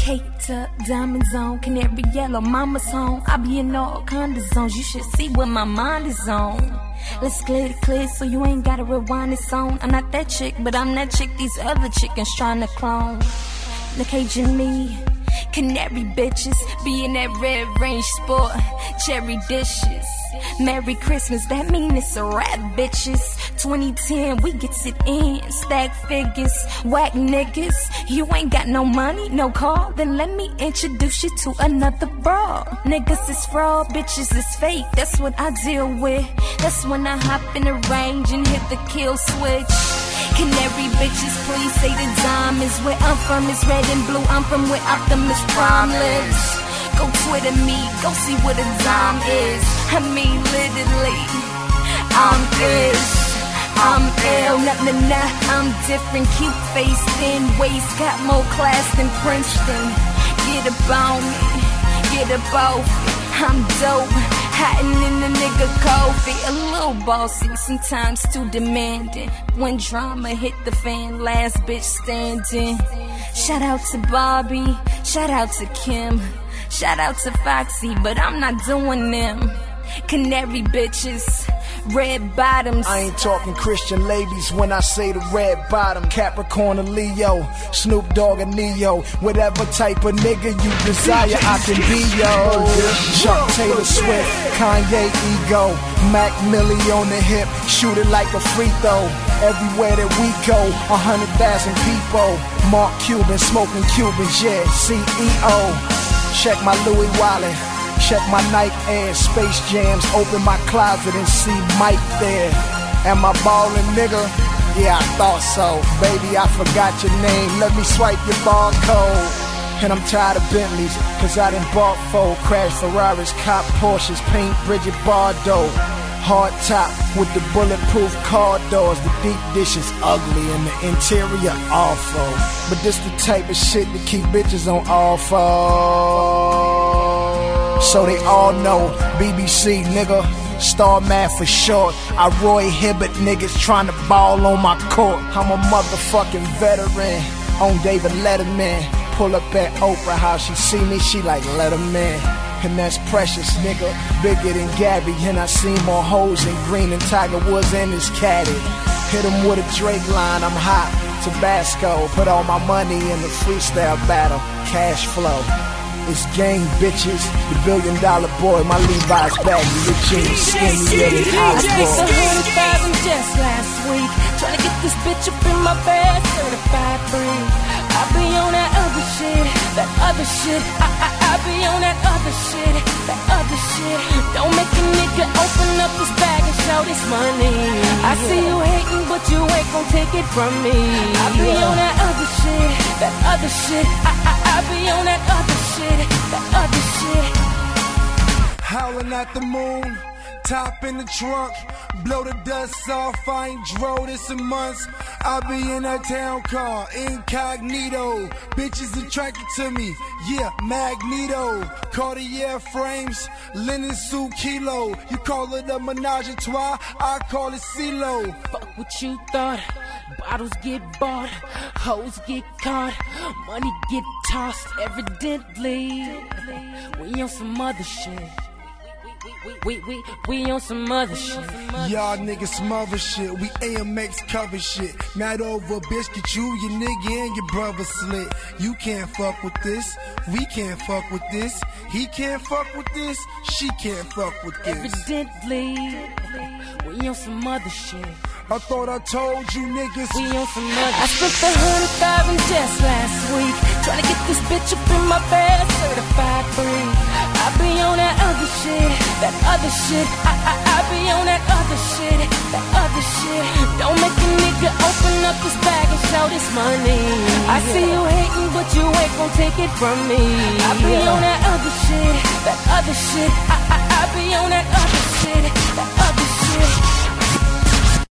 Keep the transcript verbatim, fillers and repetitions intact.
caked up, diamonds on, canary yellow, mama's home. I be in all kind of zones, you should see what my mind is on. Let's clear the clear so you ain't gotta rewind the song. I'm not that chick, but I'm that chick these other chickens trying to clone. The Cajun me, canary bitches, be in that red range sport, cherry dishes. Merry Christmas, that mean it's a rap, bitches. twenty ten, we gets it in, stack figures, whack niggas. You ain't got no money, no car, then let me introduce you to another bra. Niggas is fraud, bitches is fake, that's what I deal with. That's when I hop in the range and hit the kill switch. Canary bitches, please say the dime is where I'm from, it's red and blue, I'm from where Optimus Prime lives. Go Twitter me, go see what a dime is. I mean literally, I'm this, I'm ill, nah nah nah, I'm different. Cute face, thin waist, got more class than Princeton. Get about me, get about me, I'm dope, hiding in the nigga coffee. A little bossy, sometimes too demanding. When drama hit the fan, last bitch standing. Shout out to Bobby, shout out to Kim, shout out to Foxy, but I'm not doing them. Canary bitches, red bottoms. I ain't talking Christian ladies when I say the red bottom. Capricorn or Leo, Snoop Dogg or Neo. Whatever type of nigga you desire, I can be yo. Chuck Taylor Swift, Kanye Ego, Mac Millie on the hip, shoot it like a free throw. Everywhere that we go, a hundred thousand people. Mark Cuban, smoking Cubans, yeah, C E O. Check my Louis wallet, check my Nike Air, Space Jams, open my closet and see Mike there. Am I ballin', nigga? Yeah, I thought so. Baby, I forgot your name, let me swipe your barcode. And I'm tired of Bentleys, cause I done bought four. Crash Ferraris, cop Porsches, paint Bridget Bardot. Hard top with the bulletproof car doors. The deep dish is ugly and the interior awful. But this the type of shit that keep bitches on awful. So they all know B B C, nigga, Star Man for short. I Roy Hibbert niggas trying to ball on my court. I'm a motherfucking veteran on David Letterman. Pull up at Oprah House, she see me, she like, let him in. And that's precious, nigga, bigger than Gabby. And I seen more hoes than Green and Tiger Woods in his caddy. Hit him with a Drake line, I'm hot, Tabasco. Put all my money in the freestyle battle, cash flow. It's gang, bitches, the billion dollar boy. My Levi's baggy, your jeans skinny, little hot boy. I spent a hundred thousand just last week trying to get this bitch up in my bed, certified free. I be on that other shit, that other shit. I, I, I be on that other shit, that other shit. Don't make a nigga open up his bag and show this money. I see you hating, but you ain't gon' take it from me. I be on that other shit, that other shit. I, I, I be on that other shit, that other shit. Howling at the moon, top in the trunk. Blow the dust off, I ain't drove this in months. I be in that town car, incognito. Bitches attracted to me, yeah, Magneto. Cartier frames, linen suit kilo. You call it a menage a trois, I call it CeeLo. Fuck what you thought, bottles get bought, hoes get caught, money get tossed. Evidently, we on some other shit. We, we, we on some other shit. Y'all niggas some other shit. We A M X cover shit. Mad over biscuit, you, your nigga and your brother slit. You can't fuck with this. We can't fuck with this. He can't fuck with this. She can't fuck with this. Evidently, we on some other shit. I thought I told you niggas we on some other shit. I spent a hundred thousand just last week trying to get this bitch up in my bed, certified free. I be on that other shit, that other shit. I, I, I be on that other shit, that other shit. Don't make a nigga open up his bag and show this money. I see you hating, but you ain't gon' take it from me. I be on that other shit, that other shit. I, I, I be on that other shit, that other shit.